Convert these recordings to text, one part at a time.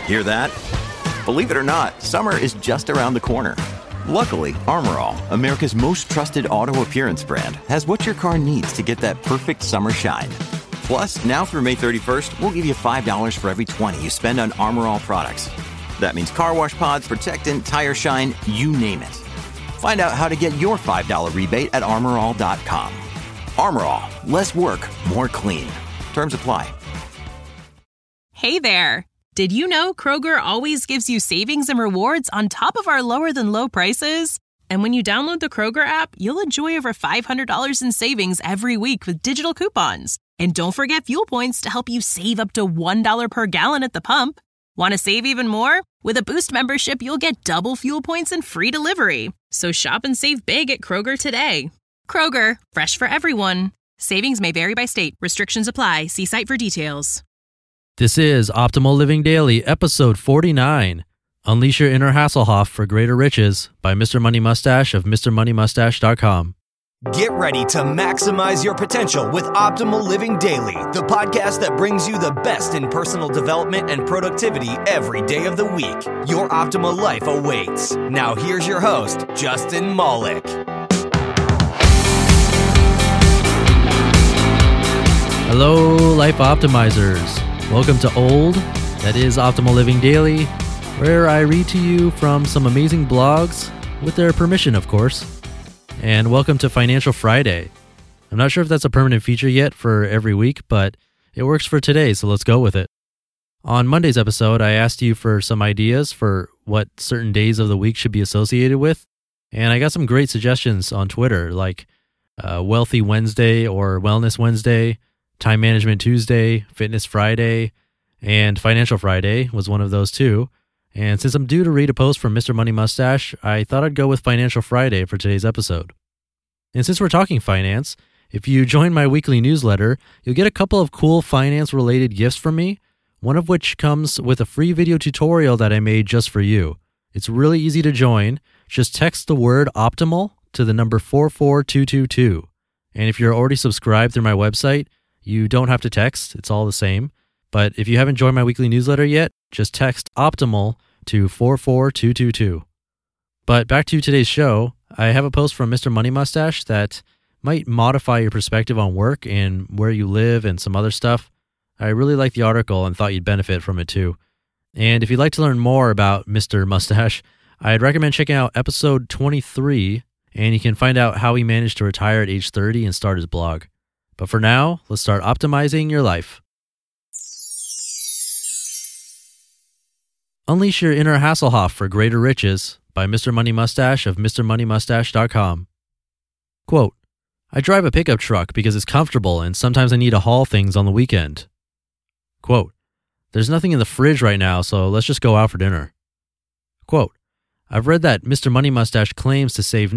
Hear that? Believe it or not, summer is just around the corner. Luckily, Armor All, America's most trusted auto appearance brand, has what your car needs to get that perfect summer shine. Plus, now through May 31st, we'll give you $5 for every $20 you spend on Armor All products. That means car wash pods, protectant, tire shine, you name it. Find out how to get your $5 rebate at armorall.com. Armor All, less work, more clean. Terms apply. Hey there! Did you know Kroger always gives you savings and rewards on top of our lower-than-low prices? And when you download the Kroger app, you'll enjoy over $500 in savings every week with digital coupons. And don't forget fuel points to help you save up to $1 per gallon at the pump. Want to save even more? With a Boost membership, you'll get double fuel points and free delivery. So shop and save big at Kroger today. Kroger, fresh for everyone. Savings may vary by state. Restrictions apply. See site for details. This is Optimal Living Daily, episode 49. Unleash your inner Hasselhoff for greater riches by Mr. Money Mustache of MrMoneyMustache.com. Get ready to maximize your potential with Optimal Living Daily, the podcast that brings you the best in personal development and productivity every day of the week. Your optimal life awaits. Now here's your host, Justin Malik. Hello, Life Optimizers. Welcome to Old, that is Optimal Living Daily, where I read to you from some amazing blogs, with their permission, of course. And welcome to Financial Friday. I'm not sure if that's a permanent feature yet for every week, but it works for today, so let's go with it. On Monday's episode, I asked you for some ideas for what certain days of the week should be associated with, and I got some great suggestions on Twitter, like Wealthy Wednesday or Wellness Wednesday, Time Management Tuesday, Fitness Friday, and Financial Friday was one of those too. And since I'm due to read a post from Mr. Money Mustache, I thought I'd go with Financial Friday for today's episode. And since we're talking finance, if you join my weekly newsletter, you'll get a couple of cool finance-related gifts from me, one of which comes with a free video tutorial that I made just for you. It's really easy to join. Just text the word optimal to the number 44222. And if you're already subscribed through my website, you don't have to text. It's all the same. But if you haven't joined my weekly newsletter yet, just text optimal to 44222. But back to today's show, I have a post from Mr. Money Mustache that might modify your perspective on work and where you live and some other stuff. I really liked the article and thought you'd benefit from it too. And if you'd like to learn more about Mr. Mustache, I'd recommend checking out episode 23, and you can find out how he managed to retire at age 30 and start his blog. But for now, let's start optimizing your life. Unleash your inner Hasselhoff for greater riches by Mr. Money Mustache of MrMoneyMustache.com. Quote, I drive a pickup truck because it's comfortable and sometimes I need to haul things on the weekend. Quote, there's nothing in the fridge right now, so let's just go out for dinner. Quote, I've read that Mr. Money Mustache claims to save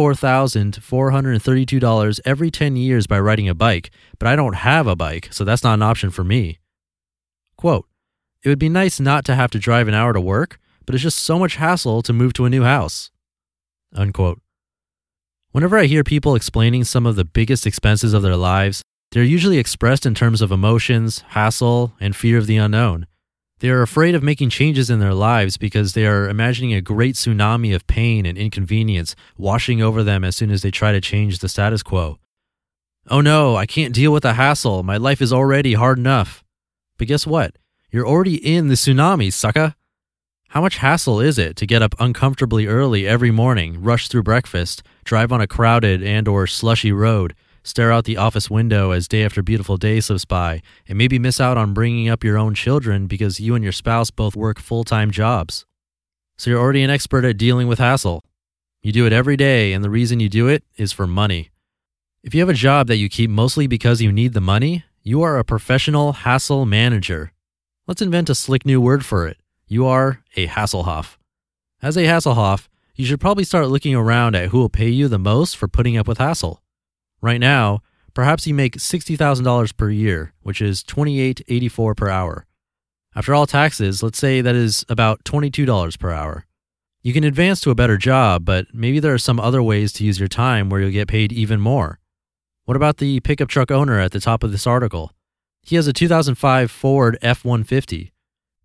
$94,432 every 10 years by riding a bike, but I don't have a bike, so that's not an option for me. Quote, it would be nice not to have to drive an hour to work, but it's just so much hassle to move to a new house. Unquote. Whenever I hear people explaining some of the biggest expenses of their lives, they're usually expressed in terms of emotions, hassle, and fear of the unknown. They are afraid of making changes in their lives because they are imagining a great tsunami of pain and inconvenience washing over them as soon as they try to change the status quo. Oh no, I can't deal with the hassle. My life is already hard enough. But guess what? You're already in the tsunami, sucker. How much hassle is it to get up uncomfortably early every morning, rush through breakfast, drive on a crowded and or slushy road, stare out the office window as day after beautiful day slips by, and maybe miss out on bringing up your own children because you and your spouse both work full-time jobs? So you're already an expert at dealing with hassle. You do it every day, and the reason you do it is for money. If you have a job that you keep mostly because you need the money, you are a professional hassle manager. Let's invent a slick new word for it. You are a Hasselhoff. As a Hasselhoff, you should probably start looking around at who will pay you the most for putting up with hassle. Right now, perhaps you make $60,000 per year, which is $28.84 per hour. After all taxes, let's say that is about $22 per hour. You can advance to a better job, but maybe there are some other ways to use your time where you'll get paid even more. What about the pickup truck owner at the top of this article? He has a 2005 Ford F-150.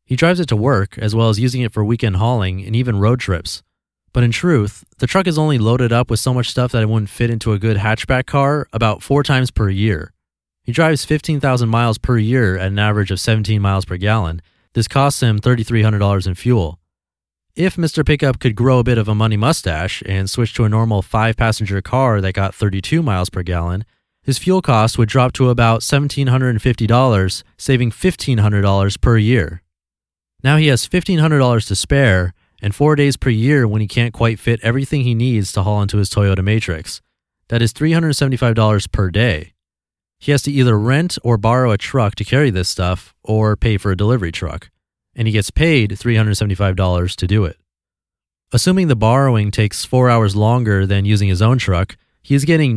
He drives it to work, as well as using it for weekend hauling and even road trips. But in truth, the truck is only loaded up with so much stuff that it wouldn't fit into a good hatchback car about 4 times per year. He drives 15,000 miles per year at an average of 17 miles per gallon. This costs him $3,300 in fuel. If Mr. Pickup could grow a bit of a money mustache and switch to a normal 5-passenger car that got 32 miles per gallon, his fuel cost would drop to about $1,750, saving $1,500 per year. Now he has $1,500 to spare and 4 days per year when he can't quite fit everything he needs to haul into his Toyota Matrix. That is $375 per day. He has to either rent or borrow a truck to carry this stuff or pay for a delivery truck, and he gets paid $375 to do it. Assuming the borrowing takes 4 hours longer than using his own truck, he is getting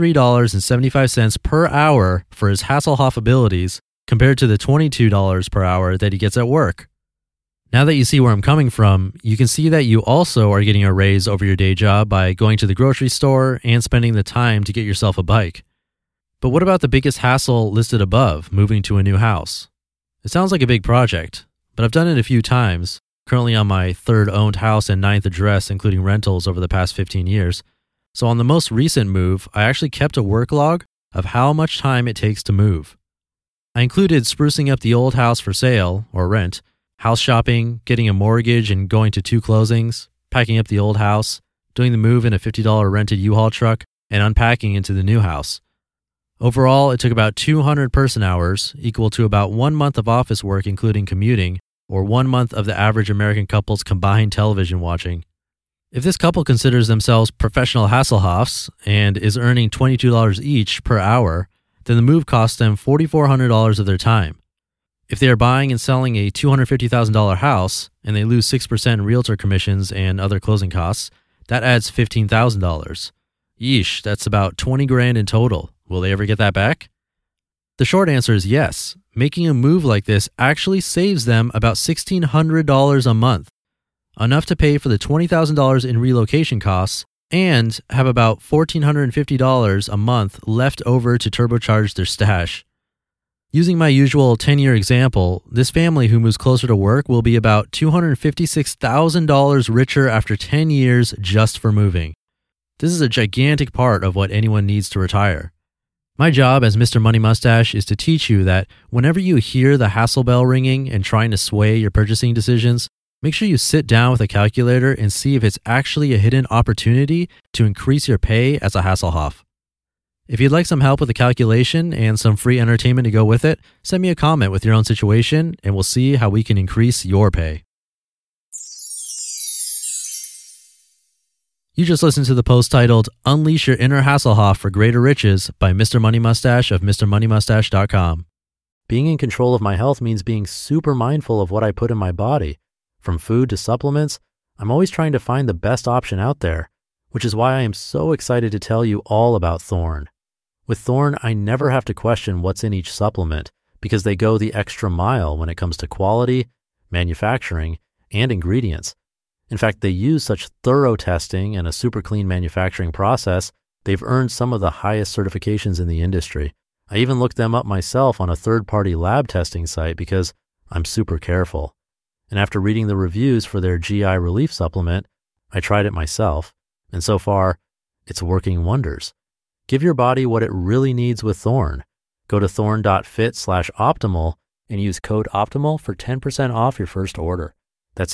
$93.75 per hour for his Hasselhoff abilities compared to the $22 per hour that he gets at work. Now that you see where I'm coming from, you can see that you also are getting a raise over your day job by going to the grocery store and spending the time to get yourself a bike. But what about the biggest hassle listed above, moving to a new house? It sounds like a big project, but I've done it a few times, currently on my 3rd owned house and 9th address, including rentals over the past 15 years. So on the most recent move, I actually kept a work log of how much time it takes to move. I included sprucing up the old house for sale or rent, house shopping, getting a mortgage and going to 2 closings, packing up the old house, doing the move in a $50 rented U-Haul truck, and unpacking into the new house. Overall, it took about 200 person hours, equal to about 1 month of office work including commuting, or 1 month of the average American couple's combined television watching. If this couple considers themselves professional Hasselhoffs and is earning $22 each per hour, then the move costs them $4,400 of their time. If they are buying and selling a $250,000 house and they lose 6% in realtor commissions and other closing costs, that adds $15,000. Yeesh, that's about $20,000 in total. Will they ever get that back? The short answer is yes. Making a move like this actually saves them about $1,600 a month, enough to pay for the $20,000 in relocation costs and have about $1,450 a month left over to turbocharge their stash. Using my usual 10-year example, this family who moves closer to work will be about $256,000 richer after 10 years just for moving. This is a gigantic part of what anyone needs to retire. My job as Mr. Money Mustache is to teach you that whenever you hear the hassle bell ringing and trying to sway your purchasing decisions, make sure you sit down with a calculator and see if it's actually a hidden opportunity to increase your pay as a Hasselhoff. If you'd like some help with the calculation and some free entertainment to go with it, send me a comment with your own situation and we'll see how we can increase your pay. You just listened to the post titled Unleash Your Inner Hasselhoff for Greater Riches by Mr. Money Mustache of MrMoneyMustache.com. Being in control of my health means being super mindful of what I put in my body. From food to supplements, I'm always trying to find the best option out there, which is why I am so excited to tell you all about Thorne. With Thorne, I never have to question what's in each supplement because they go the extra mile when it comes to quality, manufacturing, and ingredients. In fact, they use such thorough testing and a super clean manufacturing process, they've earned some of the highest certifications in the industry. I even looked them up myself on a third-party lab testing site because I'm super careful. And after reading the reviews for their GI relief supplement, I tried it myself. And so far, it's working wonders. Give your body what it really needs with Thorne. Go to thorne.fit/optimal and use code OPTIMAL for 10% off your first order. That's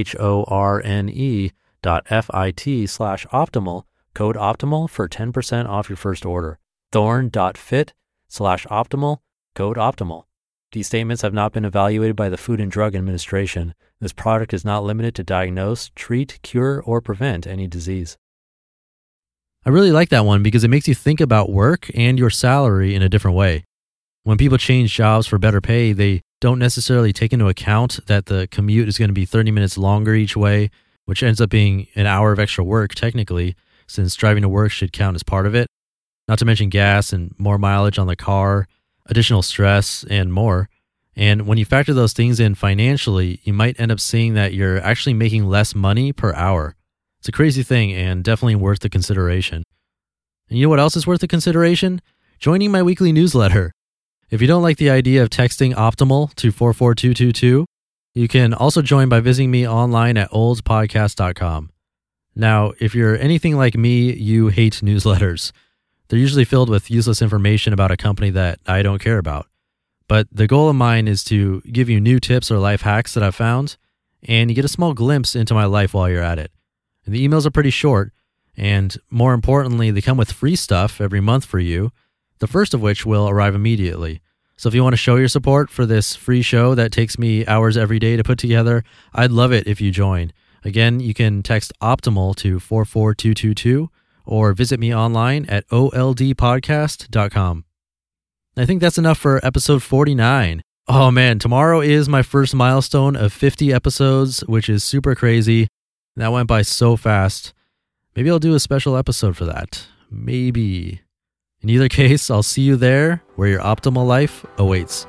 THORNE.FIT/optimal, code OPTIMAL for 10% off your first order. Thorne.fit/optimal, code OPTIMAL. These statements have not been evaluated by the Food and Drug Administration. This product is not limited to diagnose, treat, cure, or prevent any disease. I really like that one because it makes you think about work and your salary in a different way. When people change jobs for better pay, they don't necessarily take into account that the commute is going to be 30 minutes longer each way, which ends up being an hour of extra work technically, since driving to work should count as part of it. Not to mention gas and more mileage on the car, additional stress, and more. And when you factor those things in financially, you might end up seeing that you're actually making less money per hour. It's a crazy thing and definitely worth the consideration. And you know what else is worth the consideration? Joining my weekly newsletter. If you don't like the idea of texting OPTIMAL to 44222, You can also join by visiting me online at oldpodcast.com. Now, if you're anything like me, you hate newsletters. They're usually filled with useless information about a company that I don't care about. But the goal of mine is to give you new tips or life hacks that I've found, and you get a small glimpse into my life while you're at it. And the emails are pretty short, and more importantly, they come with free stuff every month for you, the first of which will arrive immediately. So if you want to show your support for this free show that takes me hours every day to put together, I'd love it if you join. Again, you can text OPTIMAL to 44222 or visit me online at oldpodcast.com. I think that's enough for episode 49. Oh man, tomorrow is my first milestone of 50 episodes, which is super crazy. That went by so fast. Maybe I'll do a special episode for that. Maybe. In either case, I'll see you there where your optimal life awaits.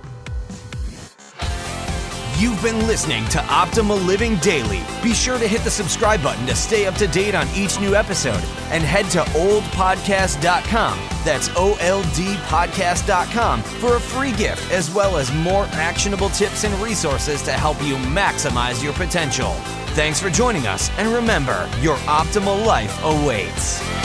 You've been listening to Optimal Living Daily. Be sure to hit the subscribe button to stay up to date on each new episode and head to oldpodcast.com. That's oldpodcast.com for a free gift as well as more actionable tips and resources to help you maximize your potential. Thanks for joining us, and remember, your optimal life awaits.